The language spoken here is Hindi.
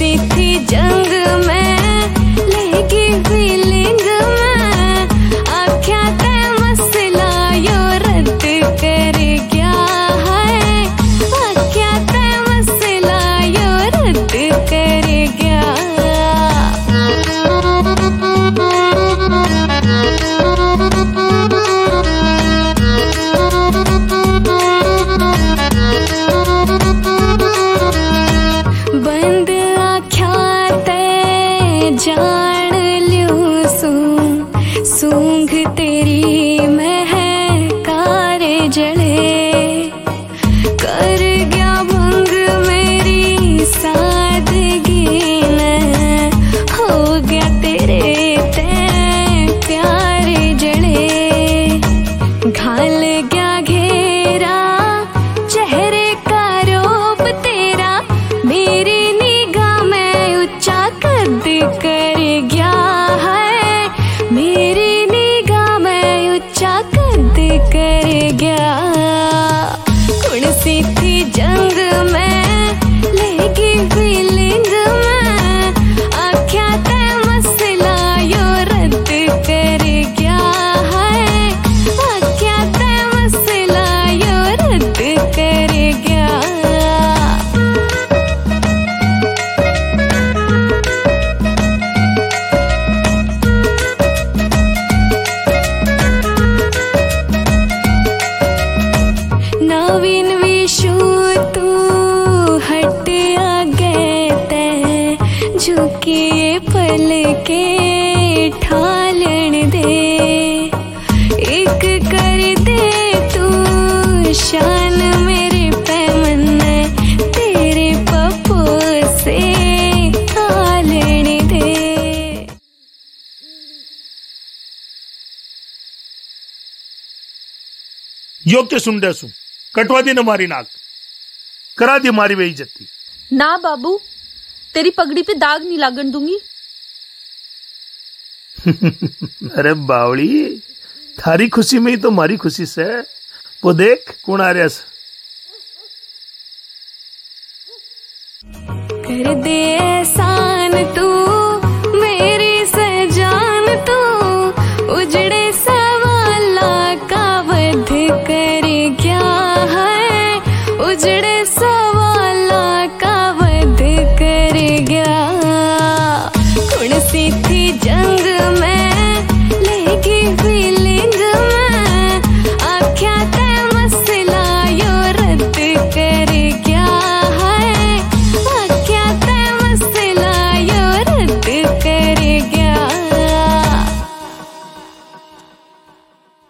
सी थी जंग में लेगी फीलिंग में आख्या ते मसला यो रद्द कर गया है आख्या ते मसला यो रद्द कर गया। बंद आख्या ते जान लियो सूंघ तेरी महकार जले कर गया भंग मेरी सादगी ने हो गया तेरे ते प्यार जले घाल गया घेरा चेहरे का रोब तेरा मेरी निगाह में ऊंचा कद कर गया है मेरी निगाह में ऊंचा कद कर गया। कौन सी थी जंग में लेगी फीलिंग में आख्या ते मसला यो रद्द कर गया है आख्या ते मसला यो रद्द कर गया। नवीन विशु तू हट आगे ते झुकिए पल के ठालन दे एक कर दे तू शान मेरे पैमन तेरे पप्पो से आलन दे। योग ते सुन दे सु कटवा दी न मारी नाक करा दी मारी बेइज्जती। ना बाबू तेरी पगड़ी पे दाग नहीं लागन दूंगी। अरे बावड़ी थारी खुशी में ही तो मारी खुशी से वो देख कौन आ रहा है। कर दे ऐसा